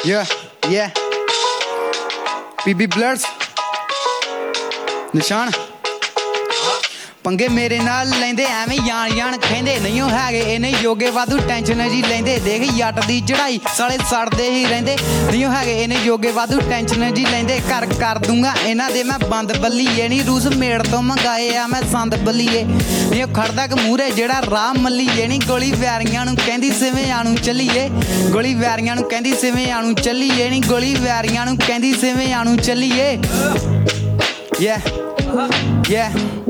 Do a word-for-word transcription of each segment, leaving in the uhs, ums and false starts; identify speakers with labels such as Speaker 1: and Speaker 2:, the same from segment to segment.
Speaker 1: Yeah, yeah. P B Blurs ਨਿਸ਼ਾਨ ਪੰਗੇ ਮੇਰੇ ਨਾਲ ਲੈਂਦੇ ਐਵੇਂ ਜਾਣ ਜਾਣ ਕਹਿੰਦੇ ਨਹੀਂ ਹੈਗੇ ਇਹਨੇ ਯੋਗੇ ਵਾਧੂ ਟੈਨਸ਼ਨ ਜੀ ਲੈਂਦੇ ਦੇਖ ਜੱਟ ਦੀ ਚੜਾਈ ਸਾਲੇ ਸੜਦੇ ਹੀ ਰਹਿੰਦੇ ਨਹੀਂ ਹੈਗੇ ਇਹਨੇ ਯੋਗੇ ਵਾਧੂ ਟੈਨਸ਼ਨ ਜੀ ਲੈਂਦੇ ਕਰ ਕਰ ਦੂੰਗਾ ਇਹਨਾਂ ਦੇ ਮੈਂ ਬੰਦ ਬੱਲੀਏ ਨਹੀਂ ਰੂਸ ਮੇੜ ਤੋਂ ਮੰਗਾਏ ਆ ਮੈਂ ਸੰਦ ਬੱਲੀਏ ਨਹੀਂ ਖੜਦਾ ਕਿ ਮੂਹਰੇ ਜਿਹੜਾ ਰਾਹ ਮੱਲੀਏ ਨਹੀਂ ਗੋਲੀ ਵੈਰੀਆਂ ਨੂੰ ਕਹਿੰਦੀ ਸਿਵੇਂ ਆਣੂ ਚੱਲੀਏ ਗੋਲੀ ਵੈਰੀਆਂ ਨੂੰ ਕਹਿੰਦੀ ਸਿਵੇਂ ਆਣੂ ਚੱਲੀਏ ਨਹੀਂ ਗੋਲੀ ਵੈਰੀਆਂ ਨੂੰ ਕਹਿੰਦੀ ਸਿਵੇਂ ਆਣੂ ਚੱਲੀਏ ਯਾ ਯਾ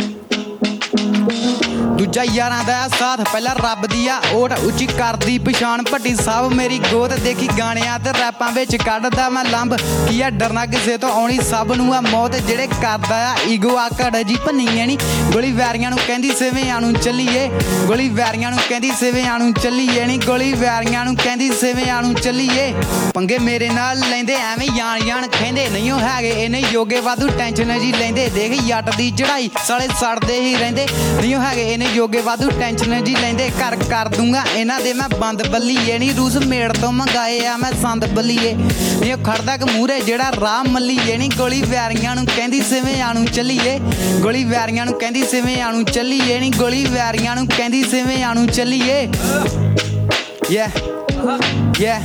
Speaker 1: ਦੂਜਾ ਯਾਰਾਂ ਦਾ ਸਾਥ ਪਹਿਲਾਂ ਰੱਬ ਦੀ ਆ ਓਟ ਉੱਚੀ ਕਰਦੀ ਪਛਾਣ ਭੱਟੀ ਸਭ ਮੇਰੀ ਗੋਤ ਦੇਖੀ ਗਾਣਿਆਂ ਤੇ ਰੈਪਾਂ ਵਿੱਚ ਕੱਢਦਾ ਮੈਂ ਲੰਬ ਕੀ ਆ ਡਰਨਾ ਕਿਸੇ ਤੋਂ ਆਉਣੀ ਸਭ ਨੂੰ ਆ ਮੌਤ ਜਿਹੜੇ ਕਰਦਾ ਆ ਈਗੋ ਆਕੜ ਜੀ ਭੰਨੀਏ ਨੀ ਗੋਲੀ ਵੈਰੀਆਂ ਨੂੰ ਕਹਿੰਦੀ ਸਿਵੇਂ ਆਣੂ ਚੱਲੀਏ ਗੋਲੀ ਵੈਰੀਆਂ ਨੂੰ ਕਹਿੰਦੀ ਸਿਵੇਂ ਆਣੂ ਚੱਲੀਏ ਨੀ ਗੋਲੀ ਵੈਰੀਆਂ ਨੂੰ ਕਹਿੰਦੀ ਸਿਵੇਂ ਆਣੂ ਚੱਲੀਏ ਪੰਗੇ ਮੇਰੇ ਨਾਲ ਲੈਂਦੇ ਐਵੇਂ ਜਾਣ ਜਾਣ ਕਹਿੰਦੇ ਨਹੀਂ ਹੈਗੇ ਇਹਨੇ ਯੋਗੇ ਵਾਧੂ ਟੈਨਸ਼ਨ ਜੀ ਲੈਂਦੇ ਦੇਖ ਜੱਟ ਦੀ ਚੜਾਈ ਸਾਲੇ ਸੜਦੇ ਹੀ ਰਹਿੰਦੇ ਨਹੀਂ ਹੈਗੇ ਇਹਨੇ ਯੋਗੇ ਵਾਧੂ ਟੈਨਸ਼ਨ ਜੀ ਲੈਂਦੇ ਕਰ ਕਰ ਦੂੰਗਾ ਇਹਨਾਂ ਦੇ ਮੈਂ ਬੰਦ ਬੱਲੀਏ ਨਹੀਂ ਰੂਸ ਮੇੜ ਤੋਂ ਮੰਗਾਏ ਆ ਮੈਂ ਸੰਦ ਬੱਲੀਏ ਨਹੀਂ ਖੜਦਾ ਕਿ ਮੂਹਰੇ ਜਿਹੜਾ ਰਾਹ ਮੱਲੀਏ ਨਹੀਂ ਗੋਲੀ ਵੈਰੀਆਂ ਨੂੰ ਕਹਿੰਦੀ ਸਿਵੇਂ ਆਣੂ ਚੱਲੀਏ ਗੋਲੀ ਵੈਰੀਆਂ ਨੂੰ ਕਹਿੰਦੀ ਸਿਵੇਂ ਆਣੂ ਚੱਲੀਏ ਨਹੀਂ ਗੋਲੀ ਵੈਰੀਆਂ ਨੂੰ ਕਹਿੰਦੀ ਸਿਵੇਂ ਆਣੂ ਚੱਲੀਏ ਯਾ ਯਾ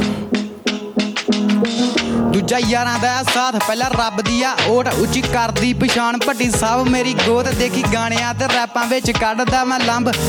Speaker 1: ਦੂਜਾ ਯਾਰਾਂ ਦਾ ਸਾਥ ਪਹਿਲਾਂ ਰੱਬ ਦੀ ਆ ਓਟ ਉੱਚੀ ਕਰਦੀ ਪਛਾਣ ਭੱਟੀ ਸਭ ਮੇਰੀ ਗੋਤ ਦੇਖੀ ਗਾਣਿਆਂ ਤੇ ਰੈਪਾਂ ਵਿੱਚ ਕੱਢਦਾ ਮੈਂ ਲੰਬ